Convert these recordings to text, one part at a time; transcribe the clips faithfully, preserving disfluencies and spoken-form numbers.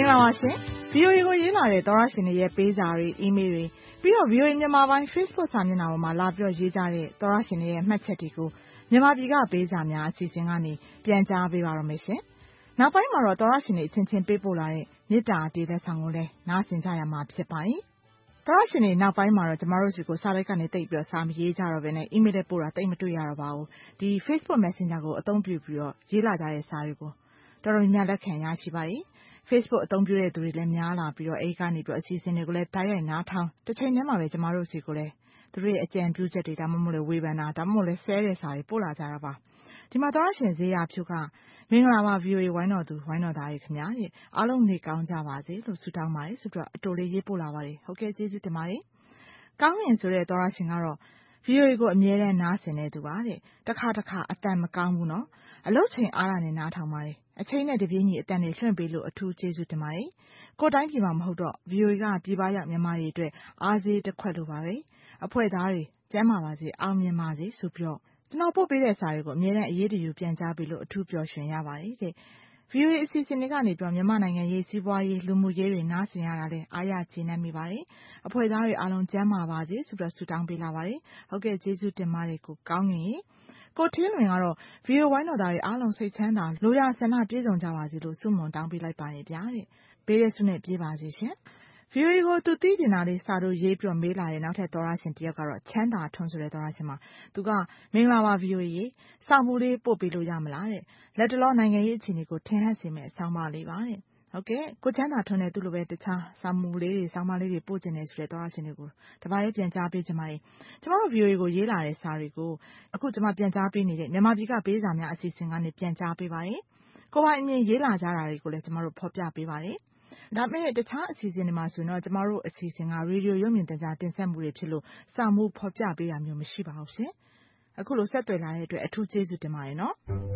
္ဂလာပါရှင် ဗီအိုအေ ကိုရေးလာတဲ့သောရရှင်တွေရဲ့ပေးစာတွေ email တွေပြီးတော့ ဗီအိုအေ မြန်မာပိုင်း Facebook စာမျက်နှာပေါ်မှာလာပြီးတော့ရေးကြတဲ့သောရရှင်တွေရဲ့မှတ်ချက်တွေကိုမြန်မာပြည်ကပေးစာများအစီအစဉ်ကနေပြန်ကြားပေးပါရမယ်ရှင်။နောက်ပိုင်းမှာတော့သောရရှင်တွေအချင်းချင်းပေးပို့လာတဲ့မေတ္တာတေသက်ဆောင်ကိုလည်းနားဆင်ကြရမှာဖြစ်ပါတယ်။သောရရှင်တွေနောက်ပိုင်းမှာတော့ကျမတို့စီကိုစာလိုက်ကနေတိတ်ပြီးတော့စာမရေးကြတော့ဘဲနဲ့ email နဲ့ပို့တာတိတ်မတွေ့ရတော့ပါဘူး။ဒီ Facebook Messenger ကိုအသုံးပြုပြီးတော့ရေးလာကြတဲ့စာတွေကိုတော်တော်များများလက်ခံရရှိပါတယ်။ Facebook အသုံးပြုတဲ့သူတွေလည်းများလာပြီးတော့အဲဒီကနေပြီးတော့အစီအစဉ်တွေကိုလည်းတိုက်ရိုက်နားထောင်တစ်ချိန်တည်းမှာပဲကျမတို့စီကိုလည်းသူတို့ရဲ့အကြံပြုချက်တွေဒါမှမဟုတ်လည်းဝေဖန်တာဒါမှမဟုတ်လည်းဆဲတဲ့စာတွေပို့လာကြတာပါဒီမှာသောရရှင်ဇေယျဖြူကမင်္ဂလာပါ ဗီအိုအေ ဝိုင်းတော်သူဝိုင်းတော်သားတွေခင်ဗျာတဲ့အားလုံးနေကောင်းကြပါစေလို့ဆုတောင်းပါတယ်ဆိုပြီးတော့အတူလေးရေးပို့လာပါတယ်ဟုတ်ကဲ့ကျေးဇူးတင်ပါတယ်ကောင်းရင်ဆိုတဲ့သောရရှင်ကတော့ ဗီအိုအေ ကိုအမြဲတမ်းနားဆင်နေသူပါတဲ့တစ်ခါတစ်ခါအတန်မကောင်းဘူးနော်အလုပ်ချိန်အားရနေနားထောင်ပါတယ်အချိန်နဲ့တပြေးညီအတန်တွေလွှင့်ပေးလို့အထူးကျေးဇူးတင်ပါတယ်ကိုယ်တိုင်းပြည်မှာမဟုတ်တော့ ဗီအိုအေ ကပြည်ပရောက်မြန်မာတွေအတွက်အားစေးတစ်ခွက်လိုပါပဲအဖွဲ့သားတွေကျမ်းမာပါစေအောင်မြင်ပါစေဆိုပြီးတော့ကျွန်တော်ပို့ပေးတဲ့စာတွေကိုအမြဲတမ်းအရေးတယူပြန်ကြားပေးလို့အထူးပျော်ရွှင်ရပါတယ်တဲ့ ဗီအိုအေ အစီအစဉ်တွေကနေပြီးမြန်မာနိုင်ငံရေးစီးပွားရေးလူမှုရေးတွေနားဆင်ရတာလဲအားရကျေနပ်မိပါတယ်အဖွဲ့သားတွေအားလုံးကျမ်းမာပါစေဆိုပြီးတော့ဆုတောင်းပေးလာပါတယ်ဟုတ်ကဲ့ကျေးဇူးတင်ပါတယ်ကိုကောင်းငင်ကိုထင်းလွင်ကတော့ဗီအိုအေဝိုင်းတော်သားတွေအားလုံးစိတ်ချမ်းသာလိုရာဆန္ဒပြည့်စုံကြပါစေလို့ဆုမွန်တောင်းပေးလိုက်ပါတယ်ဗျာတဲ့ဘေးရဆုနဲ့ပြေးပါစေရှင်ဗီအိုအေကိုသူသိကျင်တာလေးစာတို့ရေးပြီးတော့မေးလာတဲ့နောက်ထပ်သောရရှင်တယောက်ကတော့ချမ်းသာထွန်းဆိုတဲ့သောရရှင်မှာသူကမင်္ဂလာပါဗီအိုအေစာမှုလေးပို့ပေးလို့ရမလားတဲ့လက်တလောနိုင်ငံရေးအခြေအနေကိုထင်ဟပ်စေမယ့်အဆောင်းပါးလေးပါတဲ့ဟုတ်ကဲ့ကိုချမ်းသာထွန်းနဲ့သူ့လိုပဲတခြားစာမှုလေးတွေဆောင်းပါးလေးတွေပို့ကျင်နေဆိုတဲ့သောရရှင်တွေကိုတပါးလေးပြန်ကြားပေးကြပါမယ်ကျမတို့ ဗီအိုအေ ကိုရေးလာတဲ့စာတွေကိုအခုကျမပြန်ကြားပေးနေတဲ့မြန်မာပြည်ကပေးစာများအစီအစဉ်ကနေပြန်ကြားပေးပါတယ်ကိုပိုင်အမြင်ရေးလာကြတာတွေကိုလည်းကျမတို့ဖော်ပြပေးပါတယ်ဒါပေမဲ့တခြားအစီအစဉ်တွေမှာဆိုတော့ကျမတို့အစီအစဉ်ကရေဒီယိုရုပ်မြင်သံကြားတင်ဆက်မှုတွေဖြစ်လို့စာမှုဖော်ပြပေးတာမျိုးမရှိပါဘူးရှင်အခုလိုဆက်သွယ်လာတဲ့အတွက်အထူးကျေးဇူးတင်ပါတယ်နော်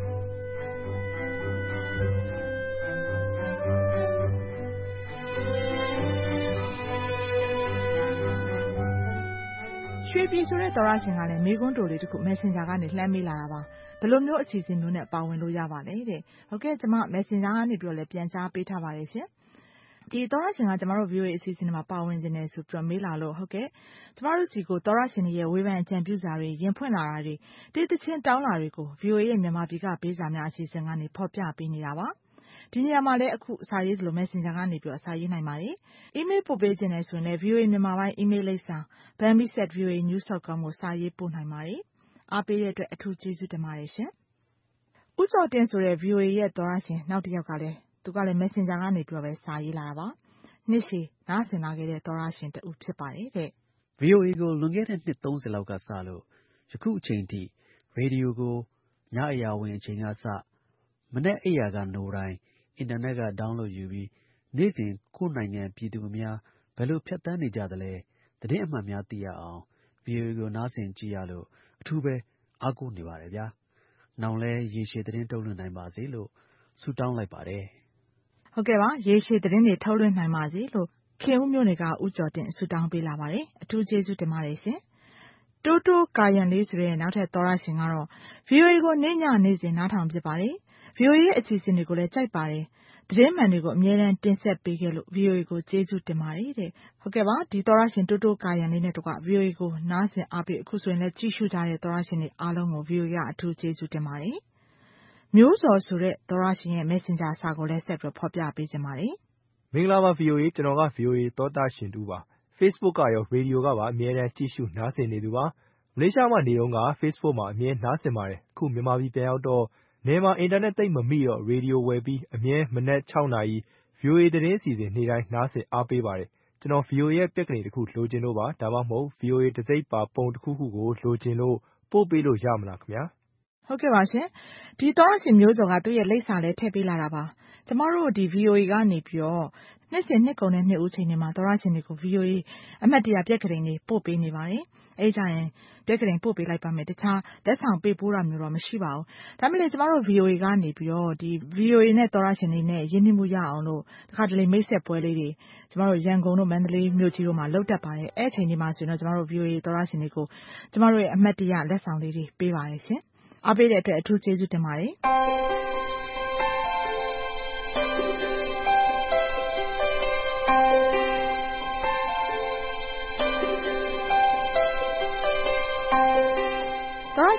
ရွှေပြည်ဆိုတဲ့သောရရှင်ကလည်းမိကွန်းတိုလေးတစ်ခု Messenger ကနေလှမ်းမေးလာတာပါဘယ်လိုမျိုးအစီအစဉ်မျိုးနဲ့ပါဝင်လို့ရပါလဲတဲ့ဟုတ်ကဲ့ကျမ Messenger ကနေပြီးတော့လည်းပြန်ကြားပေးထားပါတယ်ရှင်ဒီသောရရှင်ကကျမတို့ ဗီအိုအေ အစီအစဉ်တွေမှာပါဝင်ခြင်းနဲ့ဆိုပြီးတော့မေးလာလို့ဟုတ်ကဲ့ကျမတို့စီကိုသောရရှင်တွေရဲ့ဝေဖန်အကြံပြုစာတွေရင်ဖွင့်လာတာတွေတည်တချင်းတောင်းလာတွေကို ဗီအိုအေ ရဲ့မြန်မာပြည်ကပေးစာများအစီအစဉ်ကနေဖော်ပြပေးနေတာပါဒီနေရာမှာလည်းအခုစာရေးသလို Messenger ကနေပြီးတော့စာရေးနိုင်ပါတယ် email ပို့ပေးခြင်းနဲ့ဆိုရင်လည်း ဗီအိုအေ မြန်မာပိုင်း email လိပ်စာ bambis at v o a news dot com ကိုစာရေးပို့နိုင်ပါတယ်အားပေးတဲ့အတွက်အထူးကျေးဇူးတင်ပါတယ်ရှင်ဦးကျော်တင်ဆိုတဲ့ ဗီအိုအေ ရဲ့သောရရှင်နောက်တစ်ယောက်ကလည်းသူကလည်း Messenger ကနေပြီးတော့ပဲစာရေးလာတာပါနှစ်ရှည်နားဆင်လာခဲ့တဲ့သောရရှင်တူဖြစ်ပါတယ်တဲ့ဗီအိုအေ ကိုလွန်ခဲ့တဲ့နှစ်သုံးဆယ်လောက်ကစလို့ယခုအချိန်ထိရေဒီယိုကိုညအရာဝင်အချိန်ကစမနေ့အိယာကနိုတိုင်းအင်တာနက်က download ယူပြီးနေ့စဉ်ကိုယ့်နိုင်ငံပြည်သူအများဘယ်လိုဖြတ်သန်းနေကြသလဲသတင်းအမှန်များသိရအောင် ဗီအိုအေ ကိုနားဆင်ကြည့်ရလို့အထူးပဲအားကိုးနေပါတယ်ဗျာနောင်လဲရေရှည်သတင်းထုတ်လွှင့်နိုင်ပါစေလို့ဆုတောင်းလိုက်ပါတယ်ဟုတ်ကဲ့ပါရေရှည်သတင်းတွေထုတ်လွှင့်နိုင်ပါစေလို့ခင်ဦးမျိုးတွေကဦးကျော်တင်ဆုတောင်းပေးလာပါတယ်အထူးကျေးဇူးတင်ပါတယ်ရှင်တိုးတိုးကာယံလေးဆိုတဲ့နောက်ထပ်သောရရှင်ကတော့ ဗီအိုအေ ကိုနေ့ညနေ့စဉ်နားထောင်ဖြစ်ပါတယ် ဗီအိုအေ ရဲ့အစီအစဉ်တွေကိုလည်းကြိုက်ပါတယ်သတင်းမှန်တွေကိုအမြဲတမ်းတင်ဆက်ပေးခဲ့လို့ ဗီအိုအေ ကိုကျေးဇူးတင်ပါတယ်တဲ့ဟုတ်ကဲ့ပါဒီသောရရှင်တိုးတိုးကာယံလေးနဲ့တကွ ဗီအိုအေ ကိုနားဆင်အားပေးအခုဆိုရင်လည်းကြည့်ရှုကြတဲ့သောရရှင်တွေအားလုံးကို ဗီအိုအေ ကအထူးကျေးဇူးတင်ပါတယ်မျိုးစော်ဆိုတဲ့သောရရှင်ရဲ့ Messenger စာကိုလည်းဆက်ပြီးဖော်ပြပေးကြပါတယ်မင်္ဂလာပါ ဗီအိုအေ ကျွန်တော်က ဗီအိုအေ သောတာရှင်တူပါ Facebook ကရောရေဒီယိုကပါအမြဲတမ်းကြည့်ရှုနားဆင်နေသူပါမလေးရှားမှာနေတော့က Facebook မှာအမြဲနားဆင်ပါတယ်အခုမြန်မာပြည်ပြန်ရောက်တော့နေမှာအင်တာနက်သိပ်မမိတော့ရေဒီယိုဝယ်ပြီးအမြဲမနက်၆နာရီ ဗီအိုအေ သတင်းစီစဉ်နေ့တိုင်းနားဆင်အားပေးပါတယ်ကျွန်တော် ဗီအိုအေ ရဲ့ပြက်ကနေတစ်ခုလိုချင်လို့ပါဒါမှမဟုတ် ဗီအိုအေ တစိမ့်ပါပုံတစ်ခုခုကိုလိုချင်လို့ပို့ပေးလို့ရမလားခင်ဗျာဟုတ်ကဲ့ပါရှင်ဒီသောရရှင်မျိုးစော်ကသူ့ရဲ့လိပ်စာလည်းထည့်ပေးလာတာပါကျမတို့ဒီ ဗီအိုအေ ကနေပြီးတော့နှစ်စဉ်နှစ်ကုန်တဲ့နှစ်ဦးချိန်တွေမှာသောရရှင်တွေကို ဗီအိုအေ အမှတ်တရပြက်ကလေးတွေပို့ပေးနေပါတယ်အဲကြရင်ပြက်ကလေးပို့ပေးလိုက်ပါမယ်တခြားလက်ဆောင်ပေးပို့တာမျိုးတော့မရှိပါဘူးဒါပေမဲ့ကျမတို့ ဗီအိုအေ ကနေပြီးတော့ဒီ ဗီအိုအေ နဲ့သောရရှင်တွေနဲ့ရင်းနှီးမှုရအောင်လို့တစ်ခါတလေမိတ်ဆက်ပွဲလေးတွေကျမတို့ရန်ကုန်တို့မန္တလေးမြို့ကြီးတို့မှာလုပ်တတ်ပါတယ်အဲအချိန်ဒီမှာဆိုရင်တော့ကျမတို့ ဗီအိုအေ သောရရှင်တွေကိုကျမတို့ရဲ့အမှတ်တရလက်ဆောင်လေးတွေပေးပါတယ်ရှင်အားပေးတဲ့အတွက်အထူးကျေးဇူးတင်ပါတယ်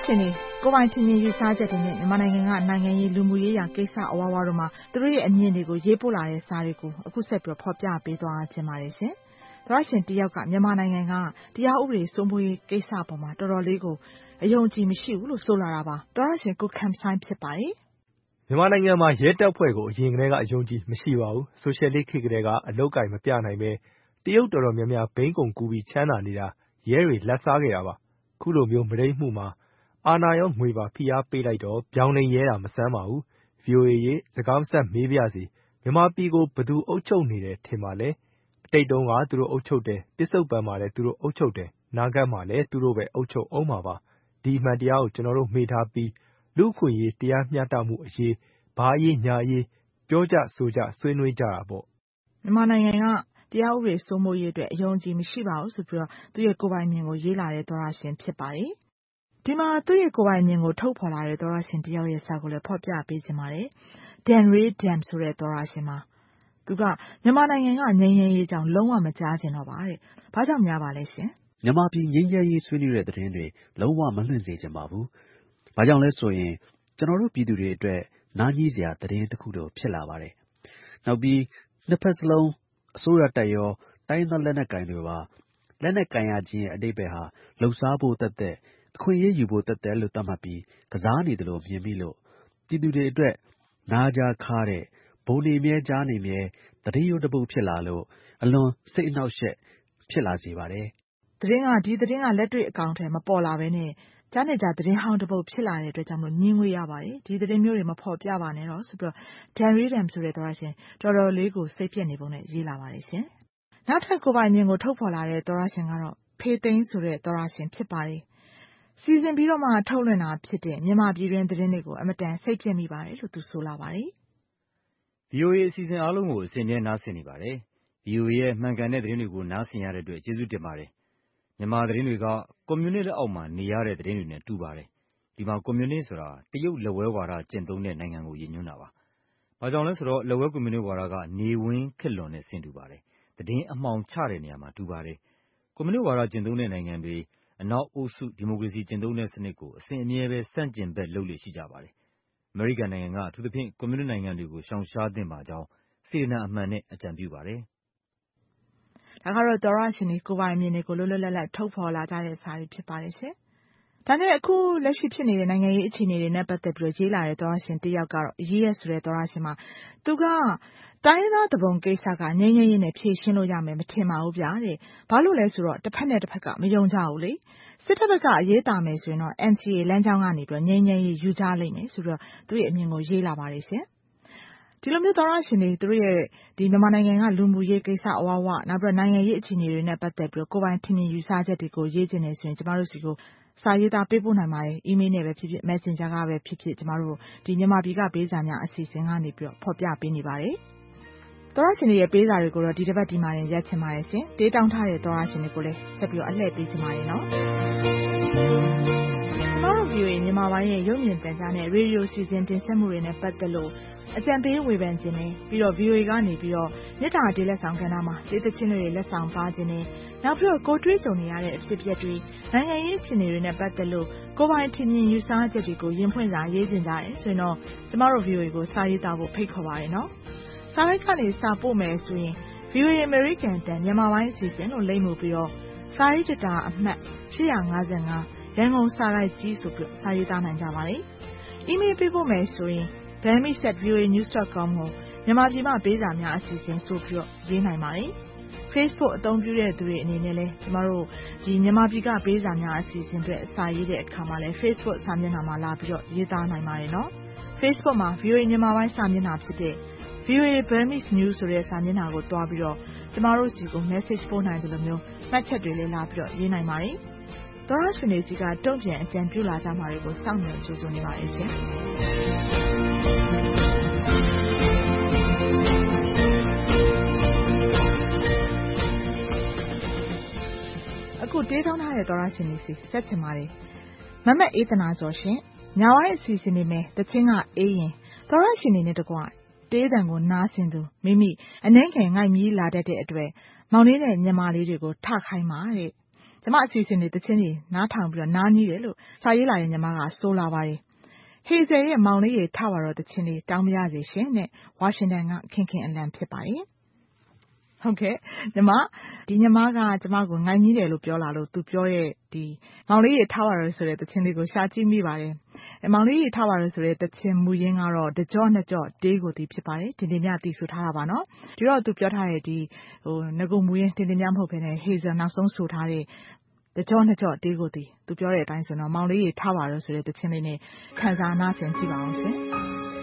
ရှင်တွေကိုပိုင်ထင်မြင်ယူဆချက်တွေနဲ့မြန်မာနိုင်ငံကနိုင်ငံရေးလူမှုရေးရာကိစ္စအဝါဝါတို့မှာသူတို့ရဲ့အမြင်တွေကိုရေးပို့လာတဲ့စာတွေကိုအခုဆက်ပြီးဖော်ပြပေးသွားခြင်းပါတယ်ရှင်။သောရရှင်တယောက်ကမြန်မာနိုင်ငံကတရားဥပဒေစိုးမိုးရေးကိစ္စပေါ်မှာတော်တော်လေးကိုအယုံကြည်မရှိဘူးလို့ဆိုလာတာပါ။သောရရှင်ကိုခမ်ဆိုင်ဖြစ်ပါတယ်။မြန်မာနိုင်ငံမှာရဲတပ်ဖွဲ့ကိုအရင်ကတည်းကအယုံကြည်မရှိပါဘူး။ဆိုရှယ်လစ်ခေတ်ကတည်းကအလုပ်ကိုင်မပြနိုင်ပဲတရုတ်တော်တော်များများဘိန်းကုံကူပြီးချမ်းသာနေတာရဲတွေလက်စားခဲ့တာပါ။ခုလိုမျိုးမရိတ်မှုမှာအာဏာရောငွေပါဖိအားပေးလိုက်တော့ပြောင်းနေရဲတာမဆန်းပါဘူး။ ဗွီအိုအေရေစကားမဆက်မေးပြစီမြန်မာပြည်ကိုဘသူအုပ်ချုပ်နေတယ်ထင်ပါလဲ။အတိတ်တုန်းကသူတို့အုပ်ချုပ်တယ်ပစ္စုပန်မှာလည်းသူတို့အုပ်ချုပ်တယ်နာဂတ်မှာလည်းသူတို့ပဲအုပ်ချုပ်အောင်ပါပါ။ဒီအမှန်တရားကိုကျွန်တော်တို့မေ့ထားပြီးလူ့အခွင့်အရေးတရားမျှတမှုအရေးဘာအရေးညာအရေးပြောကြဆိုကြဆွေးနွေးကြတာပေါ့။မြန်မာနိုင်ငံကတရားဥပဒေစိုးမိုးရေးအတွက်အယုံကြည်မရှိပါဘူးဆိုပြီးတော့သူရဲ့ကိုယ်ပိုင်မြင်ကိုရေးလာတဲ့သောရရှင်ဖြစ်ပါတယ်။ဒီမှာသူ့ရဲ့ကိုယ်ပိုင်မြင်ကိုထုတ်ဖော်လာတဲ့သောရရှင်တယောက်ရဲ့စာကိုလည်းဖော်ပြပေးခြင်းပါတယ်။ Dan Ray Dam ဆိုတဲ့သောရရှင်မှာသူကမြန်မာနိုင်ငံကငြိမ်းချမ်းရေးကြောင့်လုံးဝမကြားကျင်တော့ပါတဲ့။ဘာကြောင့်များပါလဲရှင်။မြန်မာပြည်ငြိမ်းချမ်းရေးဆွေးနွေးတဲ့သတင်းတွေလုံးဝမလွှင့်စေချင်ပါဘူး။ဘာကြောင့်လဲဆိုရင်ကျွန်တော်တို့ပြည်သူတွေအတွက်နားကြီးစရာသတင်းတစ်ခုတော့ဖြစ်လာပါတယ်။နောက်ပြီးနှစ်ဖက်စလုံးအစိုးရတပ်ရောတိုင်းသားလက်နက်ကိုင်တွေပါလက်နက်ကင်ရခြင်းရဲ့အတိတ်ပဲဟာလှုပ်ရှားဖို့တက်တဲ့အခွင့်အရေးယူဖို့တက်တဲ့လို့သတ်မှတ်ပြီးကစားနေတယ်လို့မြင်ပြီးလို့ပြည်သူတွေအတွက်နားကြားခါတဲ့ဘုံနေမြဲကြားနေမြဲသတင်းရုပ်တပုတ်ဖြစ်လာလို့အလွန်စိတ်အနှောက်အယှက်ဖြစ်လာစေပါတယ်။သတင်းကဒီသတင်းကလက်တွေ့အကောင့်ထဲမပေါ်လာဘဲနဲ့ကြားနေကြသတင်းဟောင်းတစ်ပုတ်ဖြစ်လာတဲ့အတွက်ကြောင့်မလို့ညင်းငွေရပါတယ်ဒီသတင်းမျိုးတွေမဖော်ပြပါနဲ့တော့ဆိုပြီးတော့ Dan Ray Dam ဆိုတဲ့သောရရှင်တော်တော်လေးကိုစိတ်ပြက်နေပုံနဲ့ရေးလာပါတယ်ရှင်။နောက်ထပ်ကိုယ်ပိုင်မြင်ကိုထုတ်ဖော်လာတဲ့သောရရှင်ကတော့ဖေသိန်းဆိုတဲ့သောရရှင်ဖြစ်ပါတယ်။စီစဉ်ပြီးတော့မှထုတ်လွှင့်တာဖြစ်တဲ့မြန်မာပြည်တွင်းသတင်းတွေကိုအမတန်စိတ်ပြက်မိပါတယ်လို့သူဆိုလာပါတယ်။ ဗွီအိုအေ အစီအစဉ်အားလုံးကိုအစဉ်မြဲနားဆင်နေပါတယ်။ ဗွီအိုအေရဲ့မှန်ကန်တဲ့သတင်းတွေကိုနားဆင်ရတဲ့အတွက်ကျေးဇူးတင်ပါတယ်။မြန်မာသတင်းတွေကကွန်မြူနစ်လက်အောက်မှာနေရတဲ့သတင်းတွေနဲ့တူပါတယ်။ဒီမှာကွန်မြူနစ်ဆိုတာတရုတ်လက်ဝဲဝါဒကျင့်သုံးတဲ့နိုင်ငံကိုရည်ညွှန်းတာပါ။ဘာကြောင့်လဲဆိုတော့လက်ဝဲကွန်မြူနစ်ဝါဒကနေဝင်းခက်လွန်နဲ့ဆင်တူပါတယ်။သတင်းအမှောင်ချတဲ့နေရာမှာတူပါတယ်။ကွန်မြူနစ်ဝါဒကျင့်သုံးတဲ့နိုင်ငံတွေအနောက်အုပ်စုဒီမိုကရေစီကျင့်သုံးတဲ့စနစ်ကိုအစဉ်အမြဲပဲဆန့်ကျင်ဘက်လုပ်လေ့ရှိကြပါတယ်။အမေရိကန်နိုင်ငံကအထူးသဖြင့်ကွန်မြူနစ်နိုင်ငံတွေကိုရှောင်ရှားသင့်ပါကြောင်းစေတနာအမှန်နဲ့အကြံပြုပါတယ်။ဒါကတော့သောရရှင်တွေကိုယ်ပိုင်မြင်တွေကိုလွတ်လွတ်လပ်လပ်ထုတ်ဖော်လာကြတဲ့စာတွေဖြစ်ပါတယ်ရှင်။ဒါနဲ့အခုလက်ရှိဖြစ်နေတဲ့နိုင်ငံရေးအခြေအနေတွေနဲ့ပတ်သက်ပြီးရေးလာတဲ့သောရရှင်တယောက်ကတော့ရေးရဆိုတဲ့သောရရှင်မှာသူကတိုင်းရင်းသားတပုံကိစ္စကငြိမ်းချမ်းရေးနဲ့ဖြေရှင်းလို့ရမယ်မထင်ပါဘူးဗျာတဲ့။ဘာလို့လဲဆိုတော့တစ်ဖက်နဲ့တစ်ဖက်ကမယုံကြဘူးလေ။စစ်တပ်ဘက်ကအရေးတာမယ်ဆိုရင်တော့ N C A လမ်းကြောင်းကနေပြီးငြိမ်းချမ်းရေးယူကြလိမ့်မယ်ဆိုတော့သူ့ရဲ့အမြင်ကိုရေးလာပါတယ်ရှင်။ဒီလိုမျိုးသောရရှင်တွေသူတို့ရဲ့ဒီမြန်မာနိုင်ငံကလူမှုရေးကိစ္စအဝဝနောက်ပြီးနိုင်ငံရေးအခြေအနေတွေနဲ့ပတ်သက်ပြီးကိုယ်ပိုင်ထင်မြင်ယူဆချက်တွေကိုရေးခြင်းနေဆိုရင်ကျမတို့စီကိုစာရေးသားပေးပို့နိုင်ပါတယ်။ email နဲ့ပဲဖြစ်ဖြစ် messenger ကပဲဖြစ်ဖြစ်ကျမတို့ဒီမြန်မာပြည်ကပေးစာများအစီအစဉ်ကနေပြီးတော့ဖော်ပြပေးနေပါတယ်။သောရရှင်တွေရဲ့ပေးစာတွေကိုတော့ဒီတစ်ပတ်ဒီမှာရင်ရက်ချင်ပါတယ်ရှင်။တေးတောင်းထားတဲ့သောရရှင်တွေကိုလည်းဆက်ပြီးတော့အလှည့်ပေးချင်ပါတယ်နော်။ကျမတို့ ဗွီအိုအေ မြန်မာပိုင်းရဲ့ရုပ်မြင်သံကြားနဲ့ရေဒီယိုစီစဉ်တင်ဆက်မှုတွေနဲ့ပတ်သက်လို့အကြံပေးဝေဖန်ခြင်းနဲ့ပြီးတော့ ဗွီအိုအေ ကနေပြီးတော့မြစ်တာတေးလက်ဆောင်ကဏ္ဍမှာတေးသချင်းတွေလက်ဆောင်ပါခြင်းနဲ့နောက်ပြီးတော့ကိုတွေးကြုံနေရတဲ့အဖြစ်အပျက်တွေနိုင်ငံရေးအခြေအနေတွေနဲ့ပတ်သက်လို့ကိုယ်ပိုင်ထင်မြင်ယူဆချက်တွေကိုရင်ဖွင့်စာရေးကြင်ကြတယ်ဆိုရင်တော့ကျမတို့ ဗွီအိုအေ ကိုစာရေးသားဖို့ဖိတ်ခေါ်ပါတယ်နော်။စာရိုက်ကနေစာပို့မယ်ဆိုရင် ဗွီအိုအေ American တန်မြန်မာပိုင်းအစီအစဉ်လို့လိမ့်မှုပြီးတော့စာရေးတတာအမှတ်ရှစ်၅၅ရန်ကုန်စာရိုက်ကြီးဆိုပြီးစာရေးသားနိုင်ကြပါတယ်။ email ပေးပို့မယ်ဆိုရင် burmese at v o a news dot com ကိုမြန်မာပြည်မှာပေးစာများအစီအစဉ်ဆိုပြီးတော့ရေးနိုင်ပါတယ်။ Facebook အသုံးပြုတဲ့သူတွေအနေနဲ့လည်းကျမတို့ဒီမြန်မာပြည်ကပေးစာများအစီအစဉ်တွေအစာရေးတဲ့အခါမှာလည်း Facebook စာမျက်နှာမှာလာပြီးတော့ရေးသားနိုင်ပါတယ်နော်။ Facebook မှာ ဗွီအိုအေ မြန်မာပိုင်းစာမျက်နှာဖြစ်တဲ့ ဗွီအိုအေ Burmese News ဆိုတဲ့စာမျက်နှာကိုတွားပြီးတော့ကျမတို့စီကို message ပို့နိုင်တယ်လို့မျိုးမှတ်ချက်တွေလည်းလာပြီးတော့ရေးနိုင်ပါတယ်။သောရရှင်တွေစီကတုံ့ပြန်အကြံပြုလာကြမှာတွေကိုစောင့်မျှော်ကြိုးစားနေပါတယ်ရှင်။အခုတေးထောင်းထားတဲ့သောရရှင်တွေစီဆက်ချင်ပါတယ်။မမတ်အေးသနာကျော်ရှင်ညဝိုင်းအစီအစဉ်နေမယ်တချင်းကအေးရင်သောရရှင်တွေနဲ့တကွတေးတံကိုနားဆင်သူမိမိအနှဲငယ်ငိုက်မြည်လာတတ်တဲ့အတွက်မောင်လေးနဲ့ညီမလေးတွေကိုထခိုင်းပါတဲ့ကျမအစီအစဉ်တွေတချင်းကြီးနားထောင်ပြီးတော့နားကြီးတယ်လို့စာရေးလာတဲ့ညီမကဆိုလာပါတယ်ဟေဇယ်ရဲ့မောင်လေးရေထပါတော့တချင်းလေးတောင်းမရစေရှင်နဲ့ဝါရှင်တန်ကခင်ခင်အလံဖြစ်ပါတယ်ဟုတ်ကဲ့ညီမဒီညီမကကျမကိုငိုင်းကြီးတယ်လို့ပြောလာလို့သူပြောတဲ့ဒီမောင်လေးရေထားပါတော့ဆိုတဲ့တခြင်းလေးကိုရှာကြည့်မိပါတယ်။မောင်လေးရေထားပါတော့ဆိုတဲ့တခြင်းမူရင်းကတော့တကြောနှစ်ကြောတေးကိုတီးဖြစ်ပါတယ်။တင်တင်မြတီးဆိုထားတာပါနော်။ဒီတော့သူပြောထားတဲ့ဒီဟိုငကုမူရင်းတင်တင်မြမဟုတ်ဘဲနဲ့ဟေဇယ်နောက်ဆုံးဆိုထားတဲ့တကြောနှစ်ကြောတေးကိုတီးသူပြောတဲ့အတိုင်းဆိုတော့မောင်လေးရေထားပါတော့ဆိုတဲ့တခြင်းလေးနဲ့ခံစားနာဆင်ကြည့်ပါအောင်ရှင်။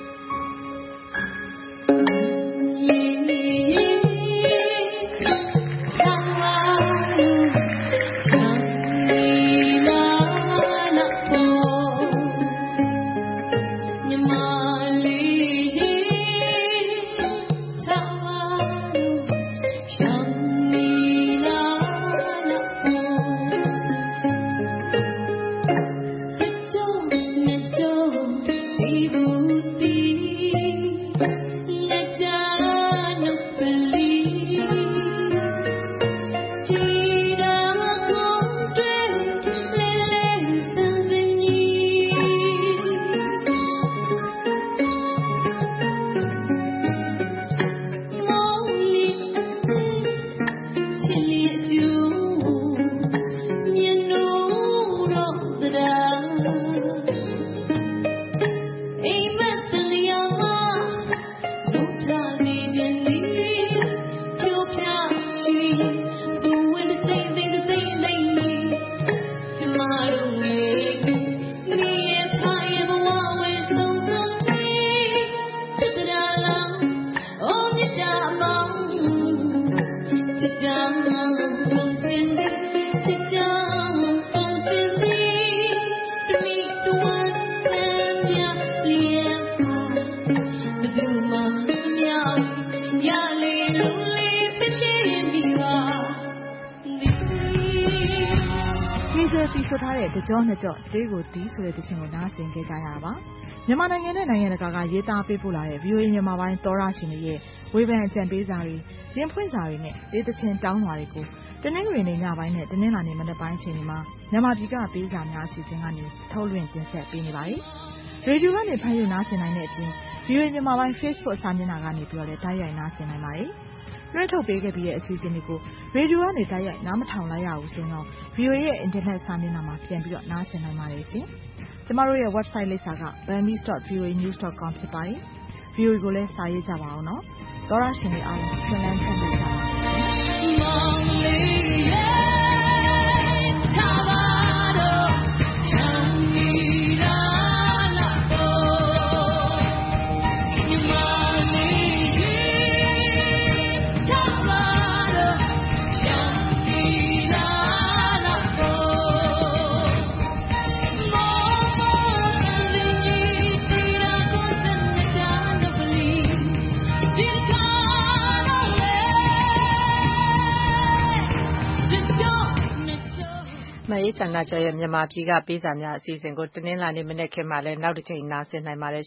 တီဆိုထားတဲ့တကြောနှစ်ကြောတေးကိုတီးဆိုတဲ့တခြင်းကိုနားဆင်ခဲ့ကြရတာပါမြန်မာနိုင်ငံနဲ့နိုင်ငံတကာကရေးသားပေးပို့လာတဲ့ ဗွီအိုအေ မြန်မာပိုင်းသောရရှင်တွေရဲ့ဝေဖန်အကြံပေးစာတွေရင်ဖွင့်စာတွေနဲ့ဒေသချင်းတောင်းလွှာတွေကိုတနင်္ဂနွေနေ့ညပိုင်းနဲ့တနင်္လာနေ့မနက်ပိုင်းအချိန်တွေမှာမြန်မာပြည်ကပေးစာများအစီအစဉ်ကနေထုတ်လွှင့်တင်ဆက်ပေးနေပါတယ်ရေဒီယိုကနေဖန်ယူနားဆင်နိုင်တဲ့အပြင် ဗွီအိုအေ မြန်မာပိုင်း Facebook စာမျက်နှာကနေပြီးတော့လည်းတိုက်ရိုက်နားဆင်နိုင်ပါတယ်လွှင့်ထုတ်ပေးခဲ့ပြီးတဲ့အစီအစဉ်တွေကိုရေဒီယိုကနေတိုက်ရိုက်နားမထောင်လိုက်ရဘူးဆိုတော့ ဗွီအိုအေ ရဲ့အင်တာနက်စာမျက်နှာမှာပြန်ပြီးတော့နားဆင်နိုင်ပါတယ်ရှင်။ကျမတို့ရဲ့ website လိပ်စာက burmese dot v o a news dot com ဖြစ်ပါတယ်။ ဗွီအိုအေ ကိုလည်းစာရေးကြပါအောင်နော်။သောရရှင်တွေအားလုံးဆွေးနွေးဆက်ပြီးကြပါမယ်။မောင်လေးရဲ့ထားပါတော့ချမ်းမြေလာလာတော့ညီမလေးရဲ့ထားပါတော့ချမ်းမြေလာလာတော့မောင်မောင်လေးရဲ့တီရာကိုစနေကြလို့ပလီဒီကာတော့လေဒီတော့မအေးစန္ဒကျော်ရဲ့မြန်မာပြည်ကပေးစာများအစီအစဉ်ကိုတနင်္လာနေ့မနေ့ခင်မှလည်းနောက်တစ်ချိန်နားဆင်နိုင်ပါတယ်